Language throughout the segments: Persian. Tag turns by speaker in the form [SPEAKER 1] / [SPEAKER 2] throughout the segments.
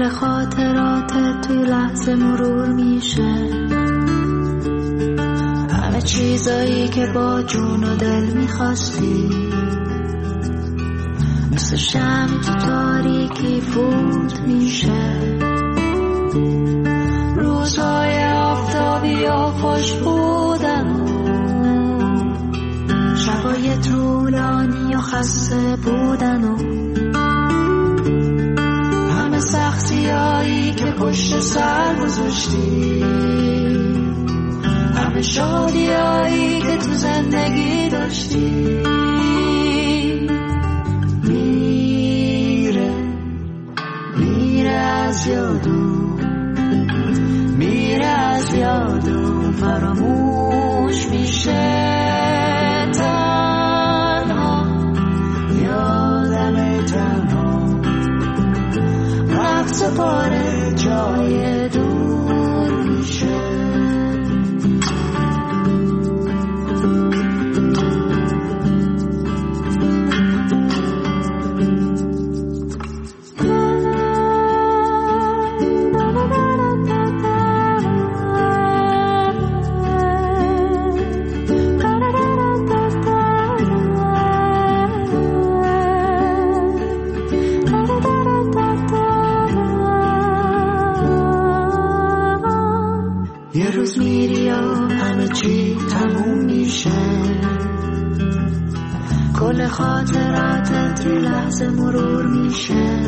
[SPEAKER 1] کل خاطراتت توی لحظه مرور میشه، همه چیزایی که با جون و دل میخواستی مثل شمع تو تاریکی فوت میشه. روزهای آفتابی و خوش بودن و شبای طولانی و خسته بودن و همه سختیایی که پشت سر گذاشتی، همه شادیایی که تو زندگی داشتی، میره از یادم، میره از یادم، فراموش میشه. تنها یادم تنها رفت پاره جای دور میشه. یه روز میری و همه چی تموم میشه، کل خاطراتت توی لحظه مرور میشه،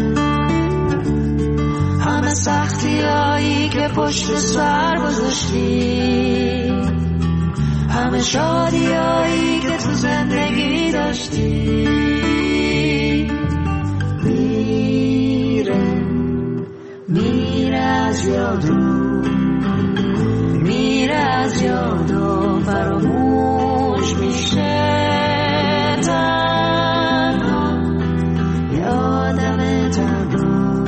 [SPEAKER 1] همه سختیایی که پشت سر گذاشتی، همه شادیایی که تو زندگی داشتی، میره از یادم، میره از یادم، فراموش میشه. تنها یادم تنها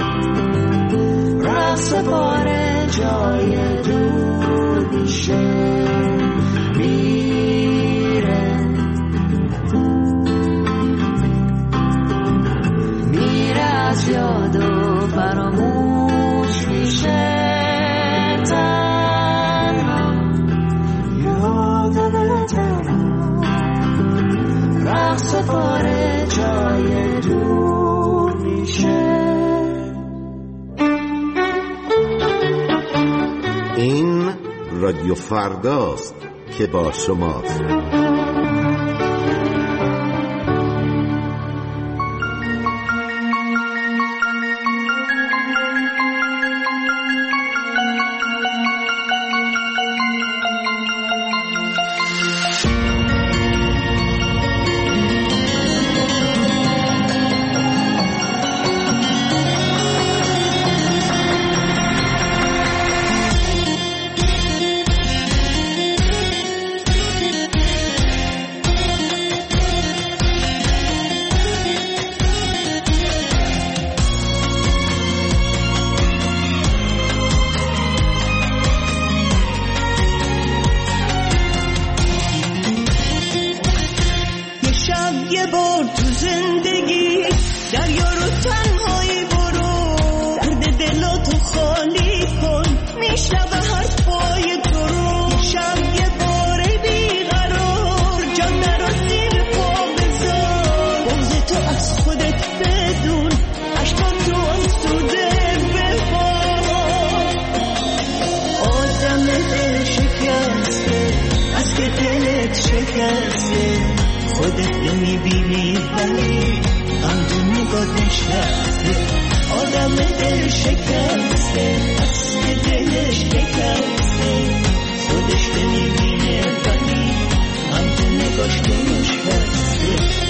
[SPEAKER 1] رفت پاره جای دور میشه. میره از یادم، فراموش میشه. رقص پاره جای دور میشه.
[SPEAKER 2] این رادیو فرداست که با شماست.
[SPEAKER 3] خودت نمیبینی ولی غم تو نگاه نشسته، آدم دل شکسته از که دلش شکسته، خودش نمیبینه ولی غم تو نگاش نشسته.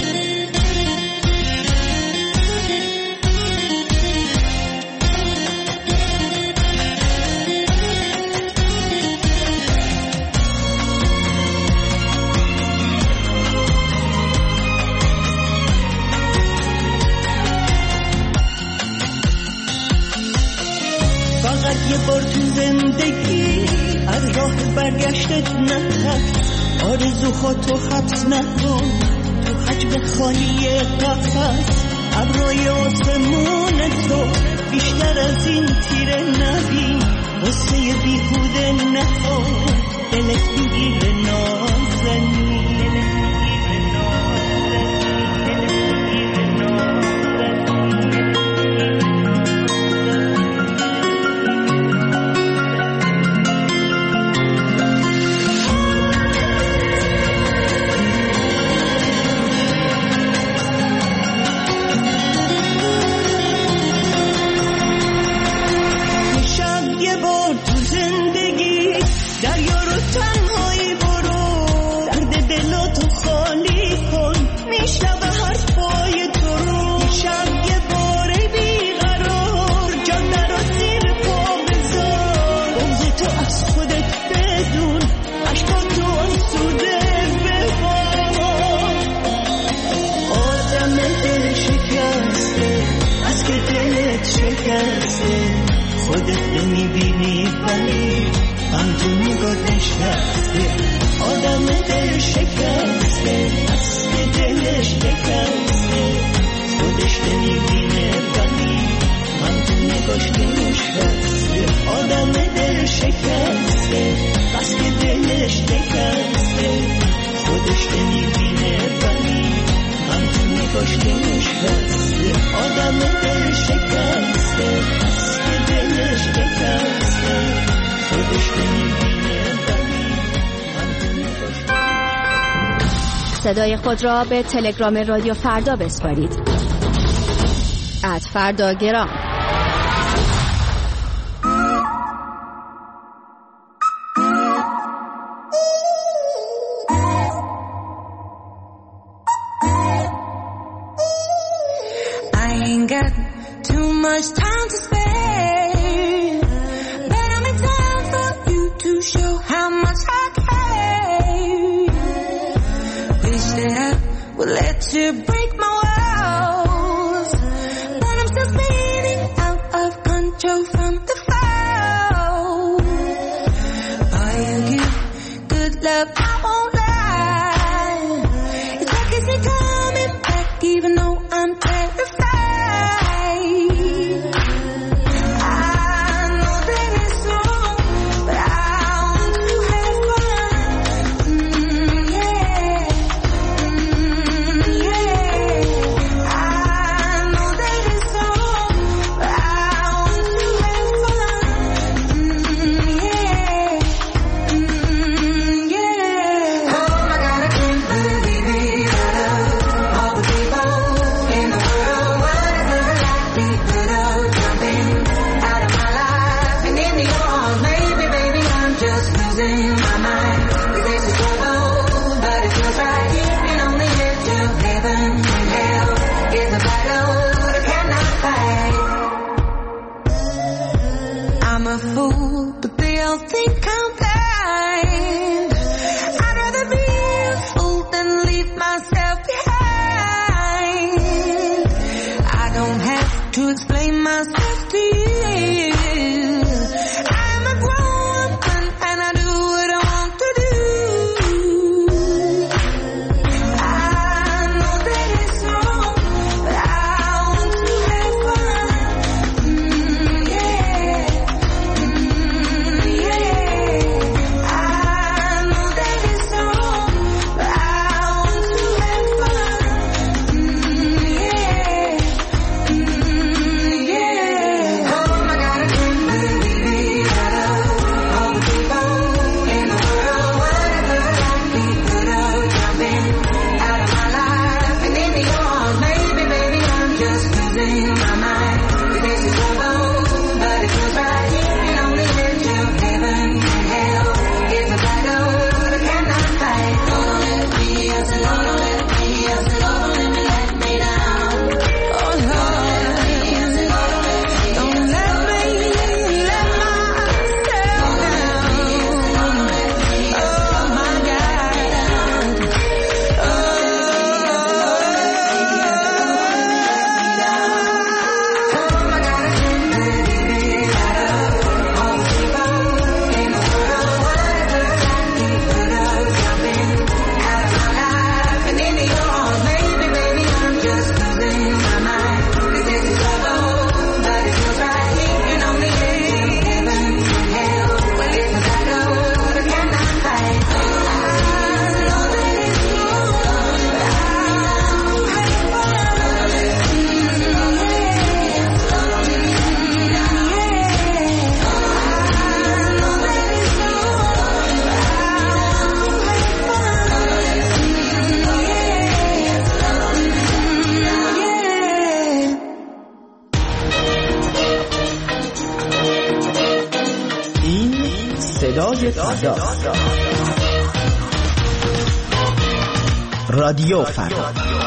[SPEAKER 3] یه بار تو زندگی از راه برگشتت نترک، آرزوهاتو حبس نکن تو حجم خالی قفس، ابرای آسمون تو بیشتر از این تیره نبین، غصه بیهوده نخور، دلت میگیره نازنی. خودت نمیبینی ولی من تو نگاه نشسته، آدم دل شکسته از که دلش شکسته، خودش نمیبینه ولی من تو نگاش نشسته، آدم دل شکسته از که دلش شکسته، خودش نمیبینه ولی من تو نگاش نشسته، آدم دل شکسته دلش شکسته، خودش نمیبینه ولی من تو نگاش.
[SPEAKER 4] صدای خود را به تلگرام رادیو فردا بسپارید. @فرداگرام.
[SPEAKER 5] I ain't got too much time to spare, but I'm in time for you to show how much I care. Wish that I would let you break my walls, but I'm still spinning out of control from the fall. Are you give good love? I won't lie. It's like I see coming back, even though I'm terrified. I'm a fool, but they all think I'm blind. I'd rather be a fool than leave myself behind. I don't have to explain myself to you. I'm a grown woman and I do what I want to do. I know that it's wrong, but I want to have fun.
[SPEAKER 6] صدای فردا. رادیو فردا.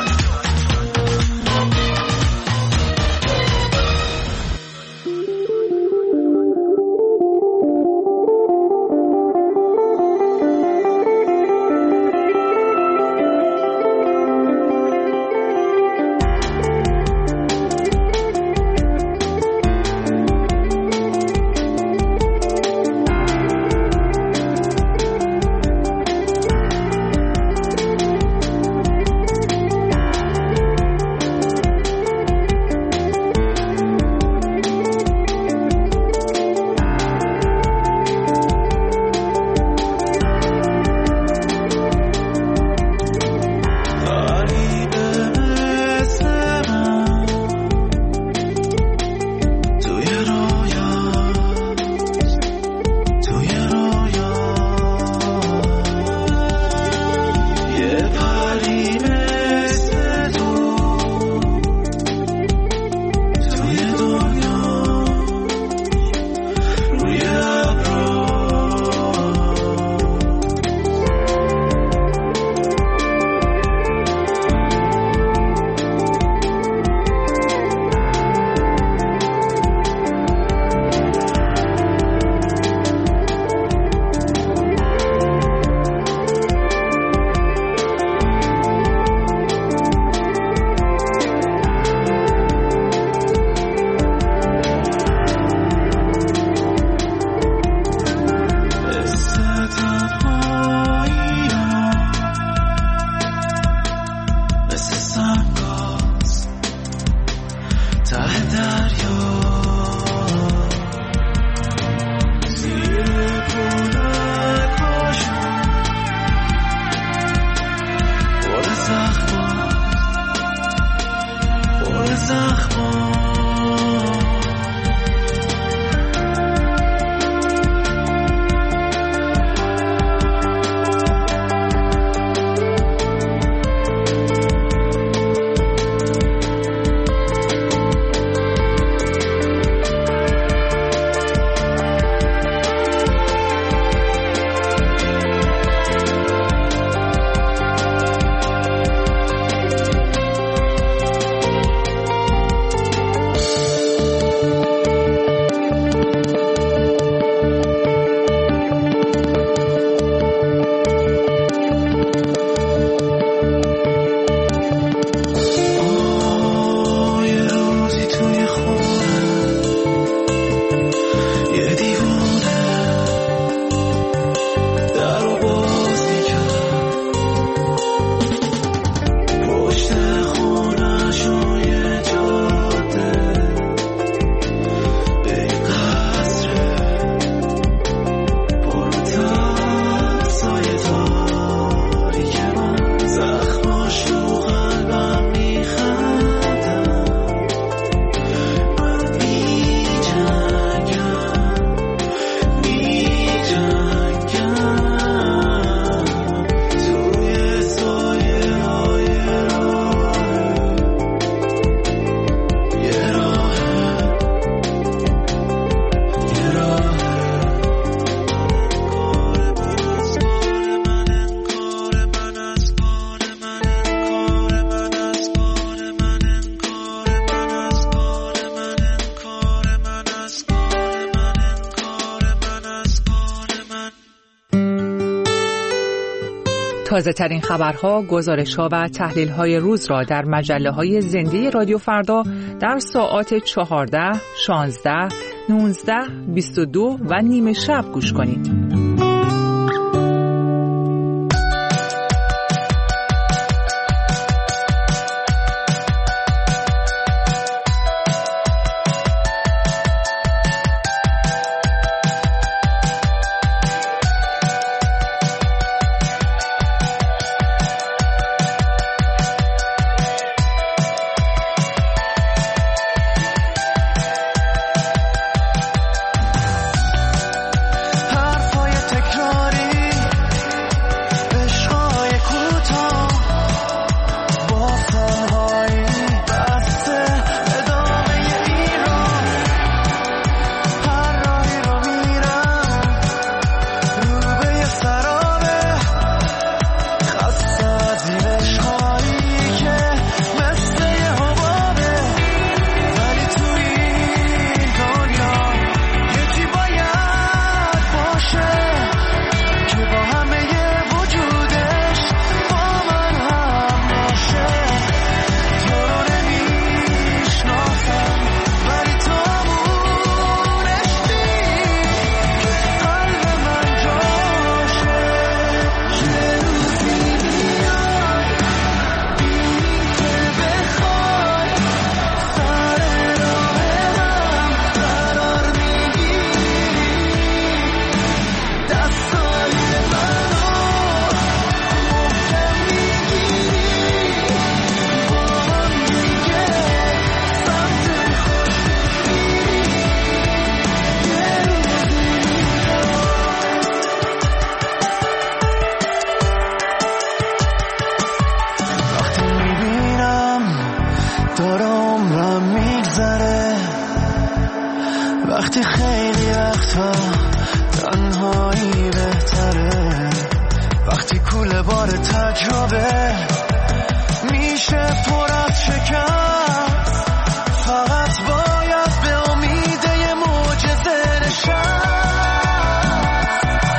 [SPEAKER 7] تازه ترین خبرها، گزارش‌ها و تحلیل‌های روز را در مجله‌های زنده رادیو فردا در ساعات 14، 16، 19، 22 و نیم شب گوش کنید.
[SPEAKER 3] حرفا گفتی خیلی وقتا تنهایی بهتره، وقتی کوله بار تجربه میشه پر از شکست، فقط باید به امید یه معجزه نشست.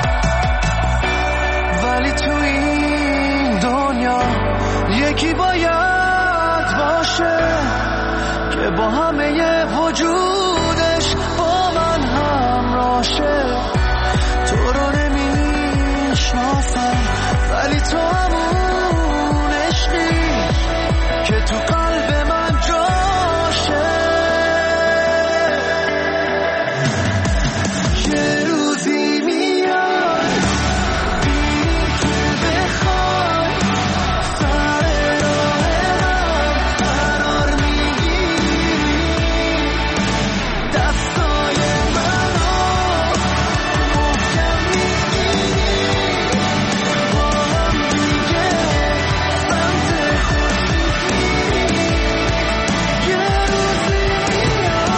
[SPEAKER 3] ولی تو این دنیا یکی باید باشه که با همه ی وجودش با من همراه شه. تو رو نمیشناسم ولی تو همون عشقی که تو قلب من جاشه. یه روزی میاد ببینی که بخوای سر راه من قرار میگیری، دستای منو محکم میگیری، با هم دیگه سمت خورشید میریم. یه روزی میاد.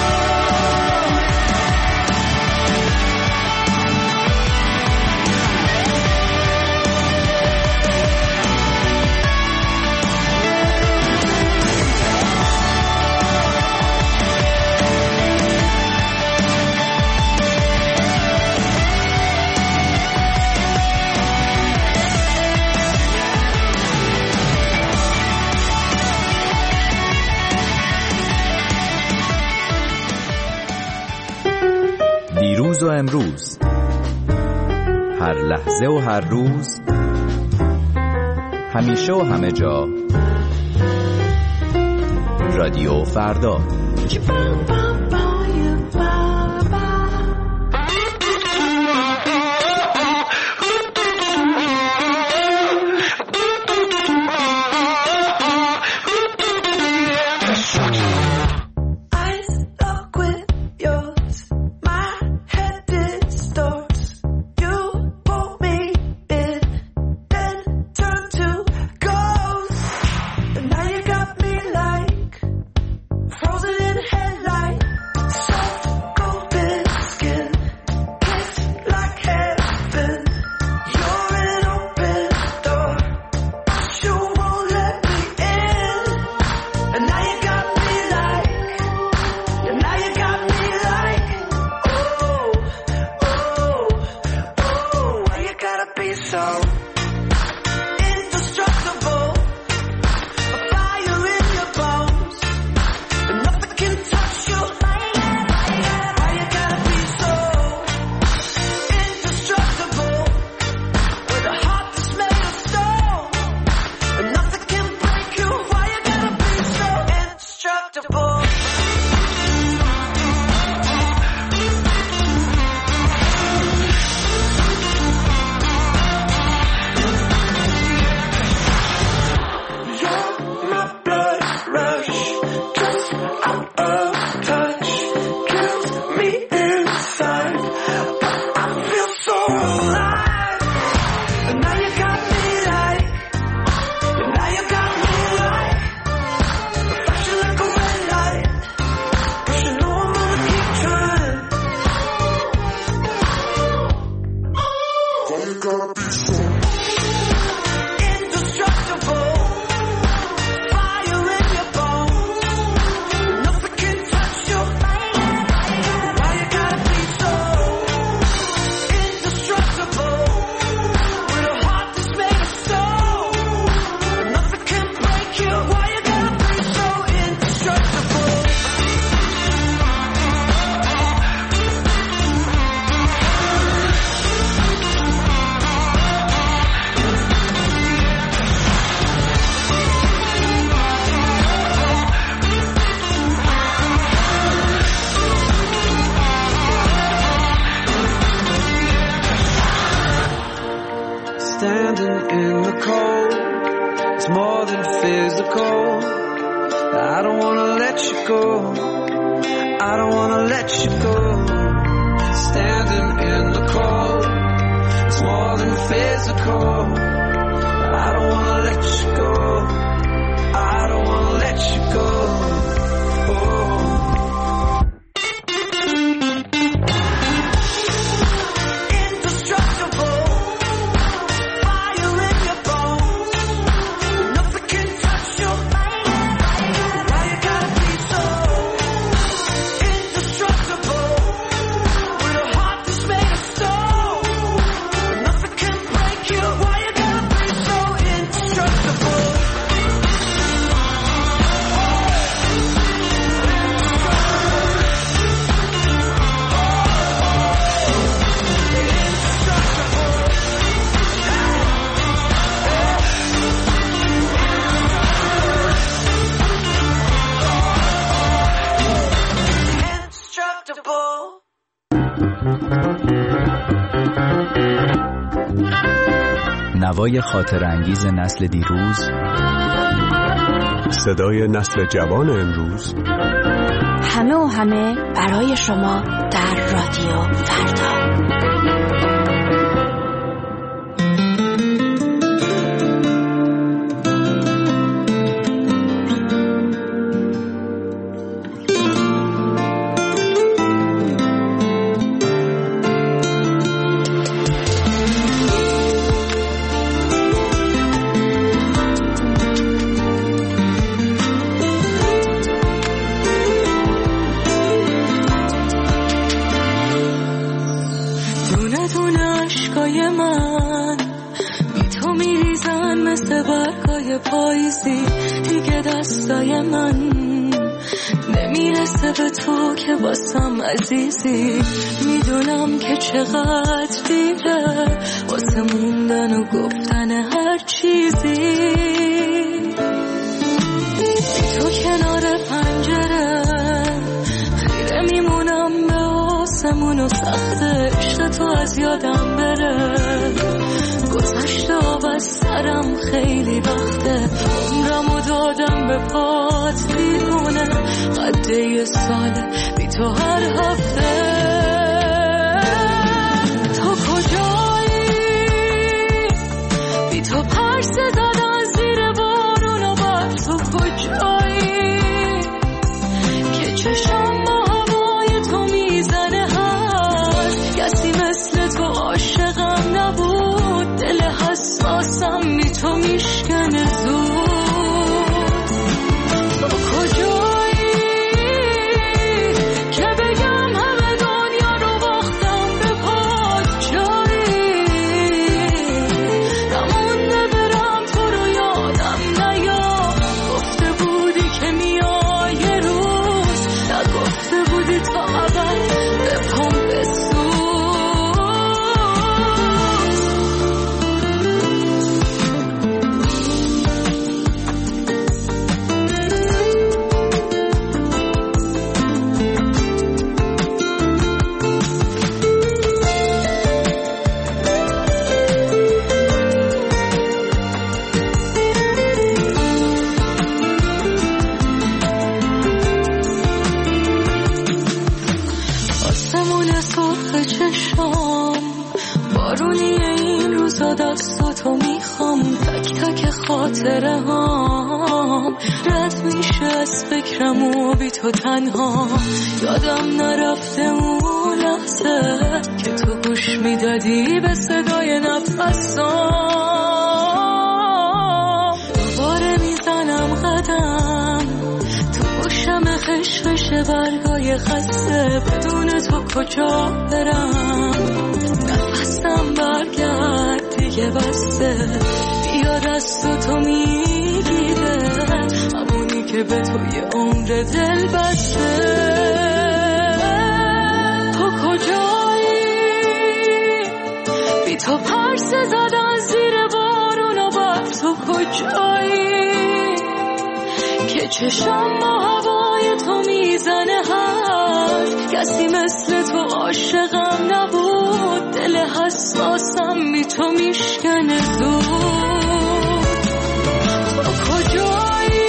[SPEAKER 6] دیروز و امروز، هر لحظه و هر روز، همیشه و همه جا، رادیو فردا.
[SPEAKER 3] Standing in the cold, it's more than physical. I don't wanna let you go, I don't wanna let you go. Standing in the cold, it's more than physical. I don't wanna let you go, I don't wanna let you go. Oh.
[SPEAKER 6] نوای خاطر انگیز نسل دیروز،
[SPEAKER 8] صدای نسل جوان امروز،
[SPEAKER 4] همه و همه برای شما در رادیو فردا.
[SPEAKER 5] پاییزی دیگه دستای من نمیرسه به تو که واسم عزیزی. میدونم که چقدر دیره واسه موندن و گفتن هر چیزی. بی تو کنار پنجره خیره میمونم به آسمون و سخت عشق تو از یادم بره. گذشته آب از سرم خیلی وقته، عمرمو دادم به پات دیوونه. قده یه ساله بی تو هر هفته. تو کجایی؟ بی تو پرسه زدن زیر بارون و بر تو کجایی؟ که چشم با هوای تو میزنه هست. کسی مثل تو عاشقم نبود. دل حساسم بی تو میشکنه زود. تو کجایی که بگم همه دنیا رو باختم به پات جایی؟ نمونده برم تو رو یادم نیا. گفته بودی که میای یه روز، نگفته بودی تا ابد به پام بسوز. دستاتو میخوام تک تک خاطره هام. رد میشه از فکرم و بی تو تنها. یادم نرفته اون لحظه که تو گوش میدادی به صدای نفسام. دوباره میزنم قدم تو گوشم خشخش برگای خسته. بدون تو کجا برم؟ نفسم برگرد دیگه بسته. بیا دست تو میگیره همونی که به توی عمر دل بسته. تو کجایی؟ بی تو پرسه زدن زیر بارون و بر تو کجایی؟ که چشم با هوای تو میزنه هست. کسی مثل تو عاشقم نبود. دل حساسم بی تو میشکنه زود. تو کجایی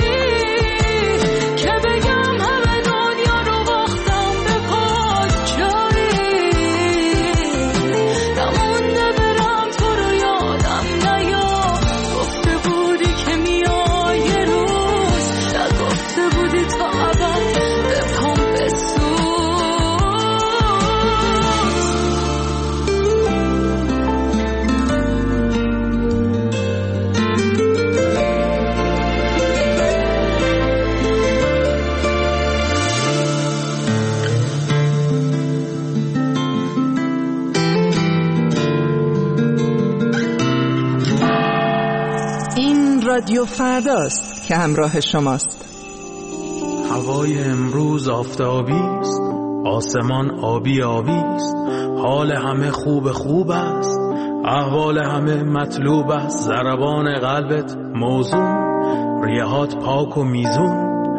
[SPEAKER 5] که بگم همه دنیا رو باختم به پات جایی؟ نمونده برم تو رو یادم نیا. گفته بودی که میای یه روز، نگفته بودی تا ابد به پام بسوز.
[SPEAKER 7] رادیو فرداست که همراه شماست.
[SPEAKER 9] هوای امروز آفتابی است، آسمان آبی آبی است. حال همه خوب است، احوال همه مطلوب است. ضربان قلبت موزون، ریهات پاک و میزون.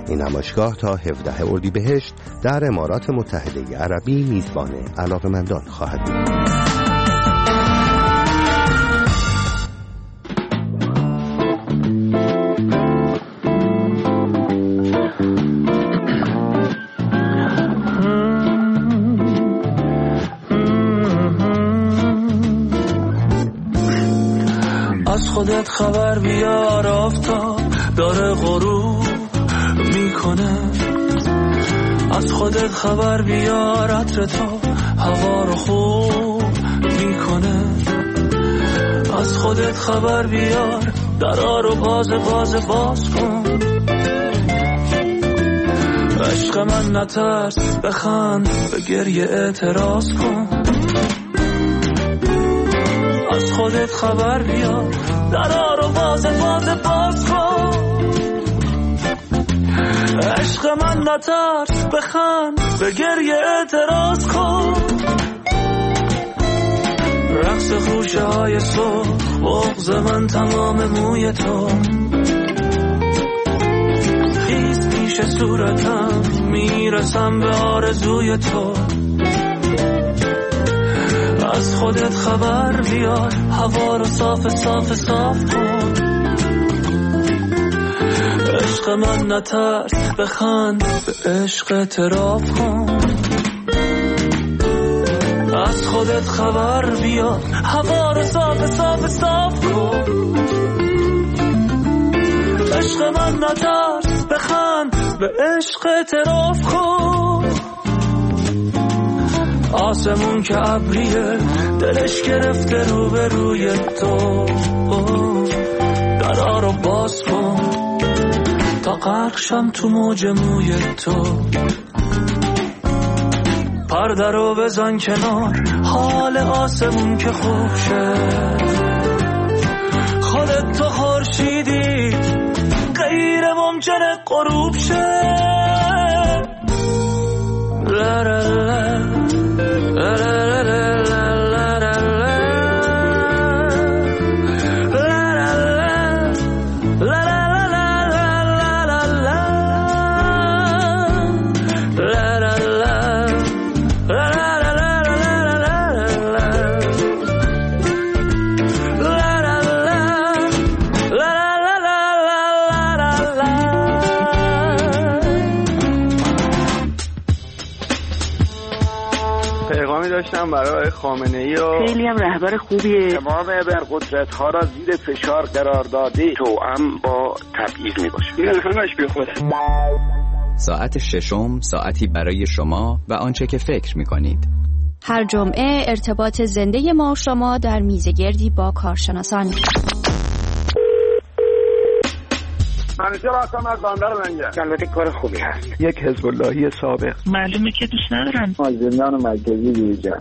[SPEAKER 2] این نمایشگاه تا 17 اردیبهشت در امارات متحده عربی میزبان علاقه‌مندان خواهد بود.
[SPEAKER 3] خودت خبر بیار، آفتاب داره غروب میکنه. از خودت خبر بیار، عطر تو هوا رو خوب میکنه. از خودت خبر بیار، درا رو باز کن. عشق من نترس، بخند، به گریه اعتراض کن. از خودت خبر بیار، درا رو باز کن. عشق من نترس، بخند، به گریه اعتراض کن. رقص خوشه های صبح، بغض من تمام موی تو. خیز پیش صورتم، میرسم به آرزوی تو. از خودت خبر بیار، هوا رو صاف کن. عشق من نترس، بخند، به عشق اعتراف کن. از خودت خبر بیار، هوا رو صاف کن. عشق من نترس، بخند، به عشق اعتراف کن. آسمون که ابریه، دلش گرفته روبروی تو. درا رو باز کن تا غرق شم تو موج موی تو. پرده رو بزن کنار، حال آسمون که خوب شه. خودت تو خورشیدی، غیر ممکنه غروب شه. لا لا لا
[SPEAKER 10] داشتم برای خامنه‌ای و
[SPEAKER 11] خیلی هم رهبر خوبیه.
[SPEAKER 10] تمام ابرقدرت‌ها را زیر فشار قرار داده، توأم با تبعیض میباشه. این همش بی خوده.
[SPEAKER 6] ساعت ششم، ساعتی برای شما و آنچه که فکر می‌کنید.
[SPEAKER 4] هر جمعه ارتباط زنده ما و شما در میزگردی با کارشناسان.
[SPEAKER 10] منیجر هستم از بندر منجر. البته کار خوبی هست. یک حزب اللهی سابق.
[SPEAKER 11] معلومه که دوست ندارن.
[SPEAKER 10] زندان مرکزی دیجا.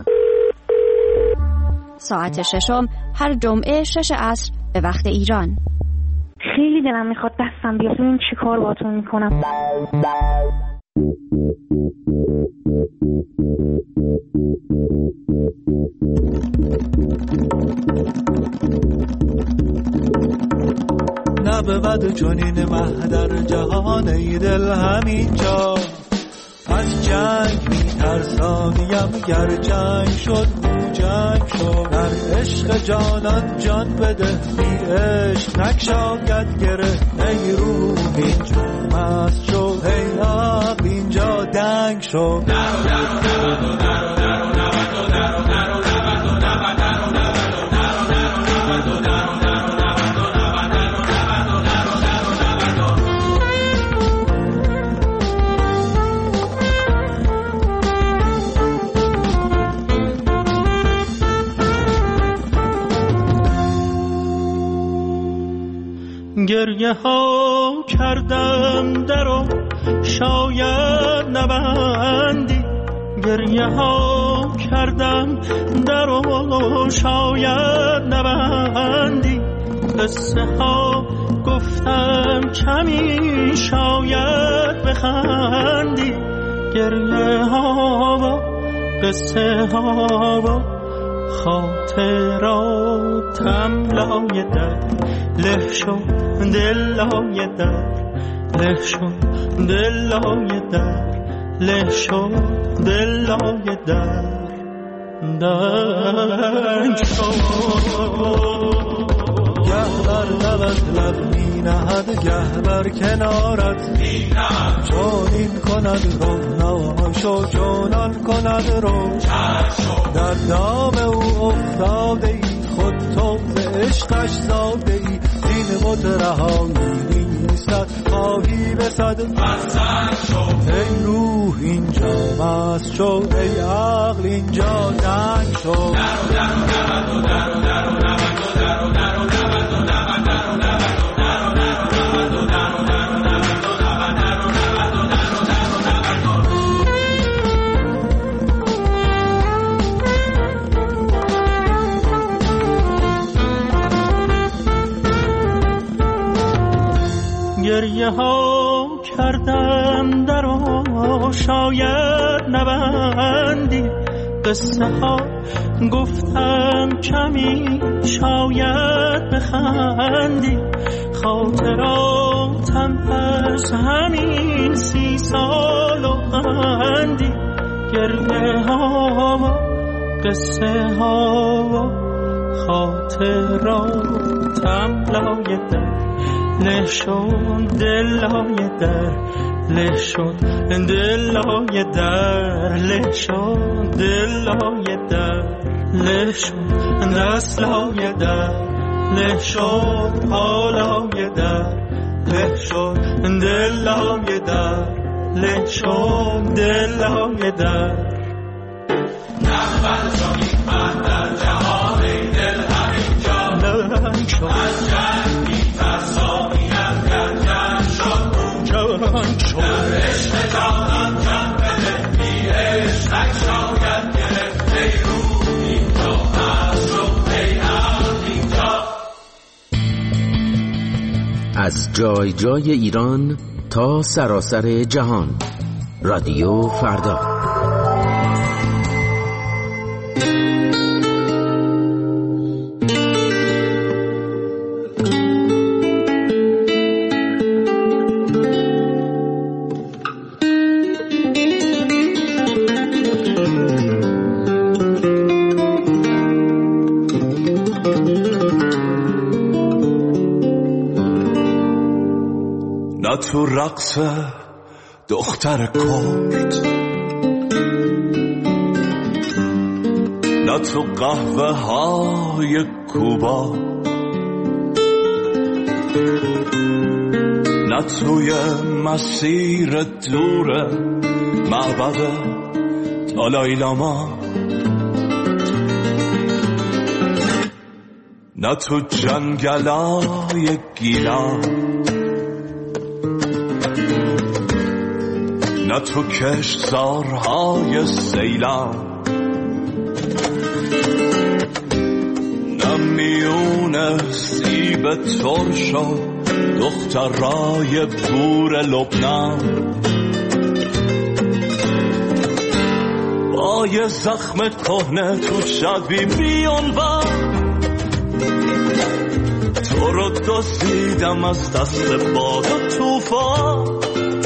[SPEAKER 4] ساعت ششم هر جمعه 6 عصر به وقت ایران.
[SPEAKER 11] خیلی دلم میخواد دستم بیاد ببینم چی کار باهاتون میکنم.
[SPEAKER 12] نه به بد جنین مهدر جهان ای دل همینجا. از جنگ میترسانیم، گر جنگ شد جنگ شد. در عشق جانان جان بده، بی عشق نکشاید گره. ای روح اینجا مست شد، ای آب اینجا دنگ شد. گریه ها کردم درو شاید نبندی. گریه ها کردم درو شاید نبندی. قصه ها گفتم کمی شاید بخندی. گریه ها و قصه ها و خاطراتم لای در له شد، دل لای در له شد، دل لای در له شد، دل لای در دنگ شد. گه بر لبت لب می نهد، گه بر کنارت می نهد. چون این کند رو ناشو، چونان کند رو در دام او افتاده ای، خود تو به عشقش زاده ای. دین مترهایی نیستد، خواهی بسد مستن شو. ای روح اینجا مست شو، ای عقل اینجا دنگ شو. درو درو درو درو درو درو گریه ها کردم در و شاید نبندی، قصه ها گفتم کمی شاید بخندی. خاطراتم از همین 30 سال و اندی، گریه ها و قصه ها و خاطراتم لای در له شد، دل لای در له شد، دل لای در له شد، دل لای در له شد، دست لای در له شد، پا لای در له شد، دل لای در له شد، دل لای در. نخبت شدی من در جهان دل همینجا لنگ شد. از جنگ میترسانیم گر جنگ شد جنگ شد. در عشق جانان جان بده بی عشقک شاید گرفت. ای روح اینجا هست شد، ای عقل اینجا.
[SPEAKER 13] از جای جای ایران تا سراسر جهان، رادیو فردا.
[SPEAKER 14] نه تو رقص دختر کرد، نه تو قهوه های کوبا، نه توی مسیر دور معبد دالای لاما، نه تو جنگلای گیلان، نه تو کشتزارهای سیلان، نه میون سیب ترش و دخترای بور لبنان. با یه زخم کهنه تو شبی میانور، تو رو دزدیدم از دست باد و توفان.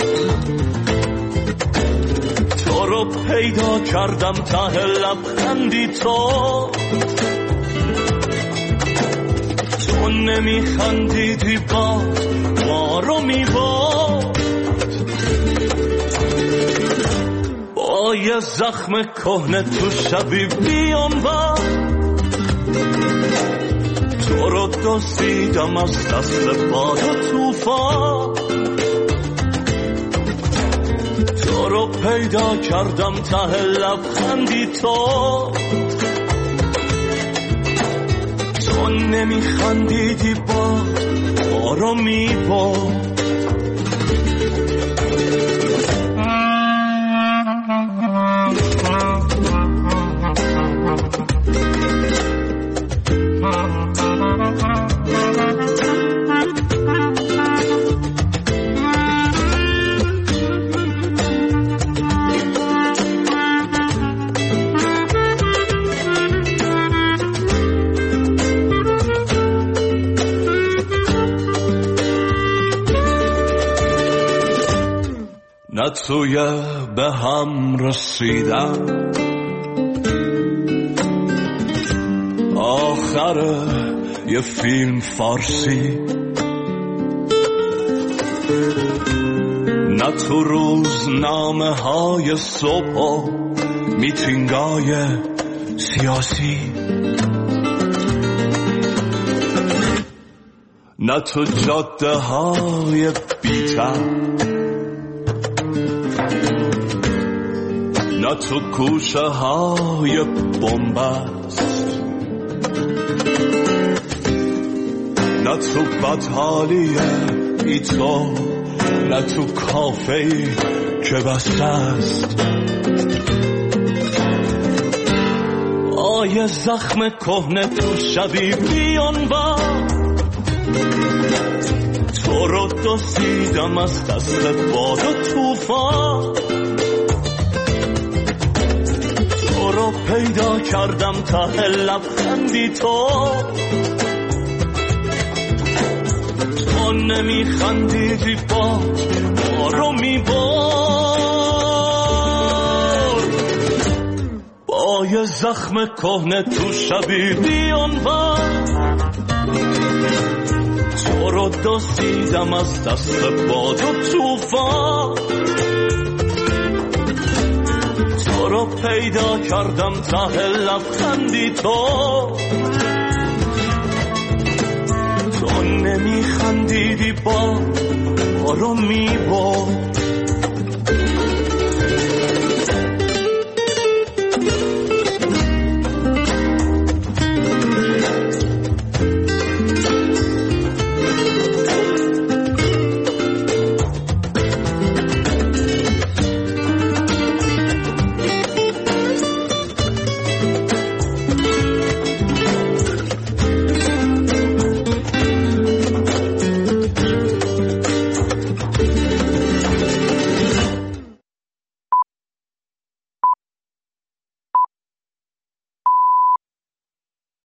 [SPEAKER 14] تو رو پیدا کردم ته لبخندی تو نمیخندیدی باد ما رو میباد. با یه زخم کهنه تو شبی بیانور، تو رو دزدیدم از دست باد و توفان. تو رو پیدا کردم ته لبخندی تو نمیخندیدی باد ما رو میباد. توی به هم رسیدن آخر یه فیلم فارسی، نه تو روزنامه های صبح و میتینگای سیاسی، نه تو جاده های بی‌تن، نه تو کوچه های بنبست، نه تو بدحالی ایتو، نه تو کافه‌ای که بسته است. آیه زخم کهنه تو شبی بیان با تو رو دزدیدم از دست باد و طوفان، تو رو پیدا کردم ته لبخندی تو نمیخندیدی با ما رو میبار. با یه زخم کهنه تو شبی بیان با تو رو دزدیدم از دست باد و طوفان، تو رو پیدا کردم ته لبخندی تو نمیخندیدی با ما رو میبار.